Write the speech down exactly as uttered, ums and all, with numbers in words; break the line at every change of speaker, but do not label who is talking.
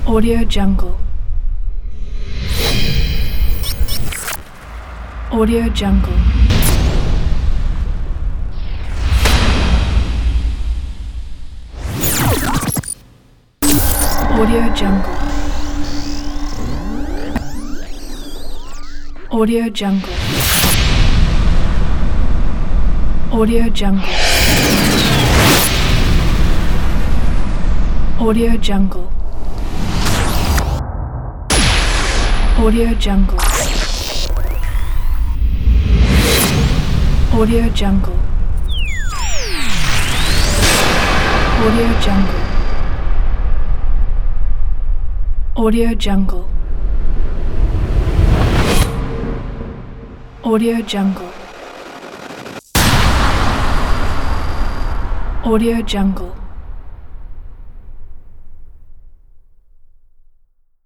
Audio Jungle. Audio Jungle. Audio Jungle. Audio Jungle. Audio Jungle. Audio Jungle. Audio Jungle. Audio Jungle. Audio Jungle. Audio Jungle. Audio Jungle. Audio Jungle.